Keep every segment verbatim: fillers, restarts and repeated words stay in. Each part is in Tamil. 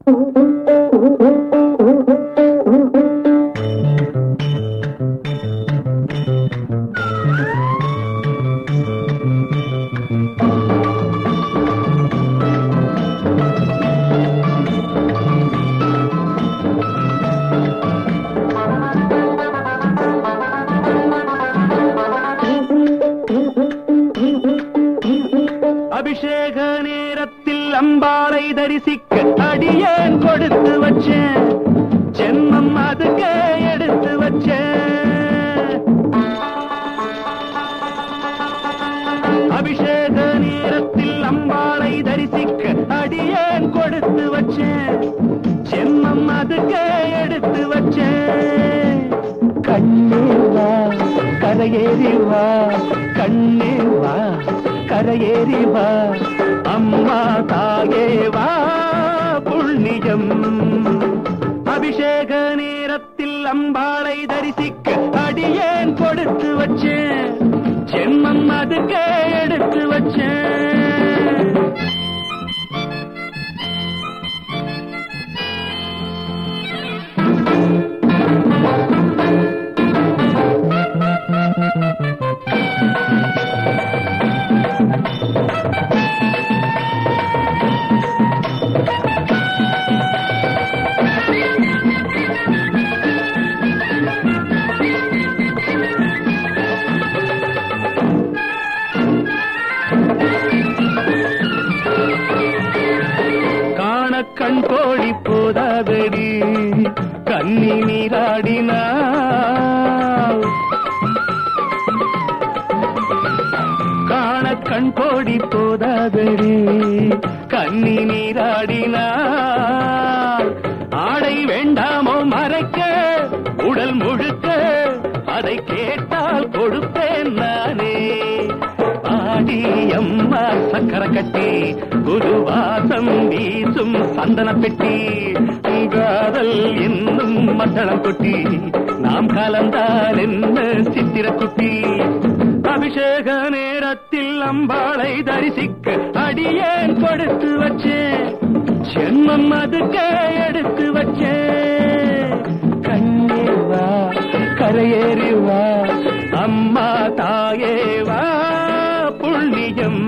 அபிஷேக நேரத்தில் அம்பாளை தரிசிக்க அடியேன் கொடுத்து வச்சேன், ஜென்மம் அதுக்கே எடுத்து வச்சேன். அபிஷேக நேரத்தில் அம்பாளை தரிசிக்க அடியேன் கொடுத்து வச்சேன், ஜென்மம் அதுக்கே எடுத்து வச்சேன். கண்ணே வா கரையேறி வா, கண்ணே வா கரையேறி வா, அம்மா தாயே வா புண்ணியம். அபிஷேக நேரத்தில் அம்பாளை தரிசிக்க அடியேன் கொடுத்து வச்சேன், ஜென்மம் அதுக்கே எடுத்து வச்சேன். கண் கோடி போதாதடி கண்ணி நீராடினாள், காண கண் கோடி போதாதடி கண்ணி நீராடினாள். ஆடை வேண்டாமோ மறைக்க உடல் முழுக்க, அதை கேட்டால் கொடுப்பேன் நானே. ஆடி அம்மா சக்கர கட்டி குருவாசம் வீசும் சந்தன பெட்டி, காதல் என்னும் மத்தளம் கொட்டி நாம் கலந்தால் என்ன சித்திர குட்டி. அபிஷேக நேரத்தில் அம்பாளை தரிசிக்க அடியேன் கொடுத்து வச்சேன், ஜென்மம் அதுக்கே எடுத்து வச்சேன். கண்ணே வா கரையேறி வா, அம்மா தாயே வா புண்ணியம்.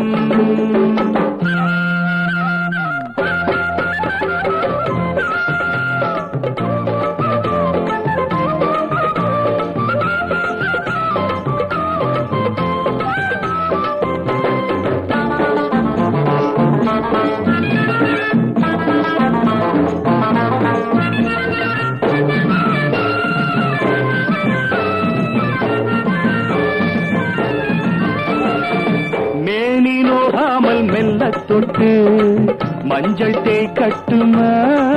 மேனி நோகாமல் மெல்ல தொட்டு மஞ்சள் தேய் கட்டுமா,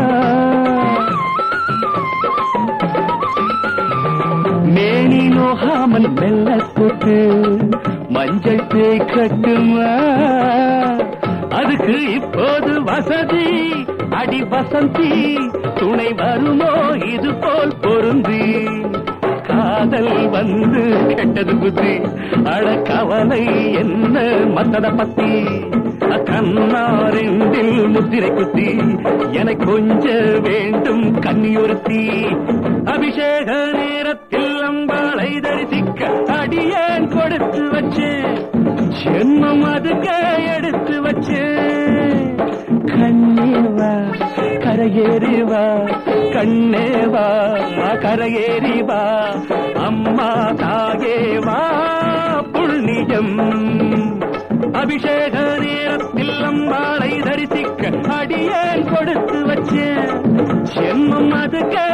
மேனி நோகாமல் மெல்ல தொட்டு மஞ்சள் தேய் கட்டுமா. அதுக்கு இப்போது வசதி அடி வசந்தி, துணை வருமோ இது போல் பொருந்தி. காதல் வந்து கெட்டது புத்தி, அட கவலை என்ன மத்தத பத்தி. கண்ணாரெண்டில் முத்திரை குத்தி என கொஞ்ச வேண்டும் கன்னியொருத்தி. அபிஷேக நேரத்தில் அம்பாளை தரிசிக்க அடியேன் கொடுத்து வச்சேன், ஜென்மம் அதுக்கே எடுத்து வச்சேன். கண்ணே வா கரையேறி வா, கண்ணே வா கரையேறி வா, அம்மா தாயே வா புண்ணியம். அபிஷேக நேரத்தில் அம்பாளை தரிசிக்க அடியேன் கொடுத்து வச்சேன், ஜென்மம் அதுக்கே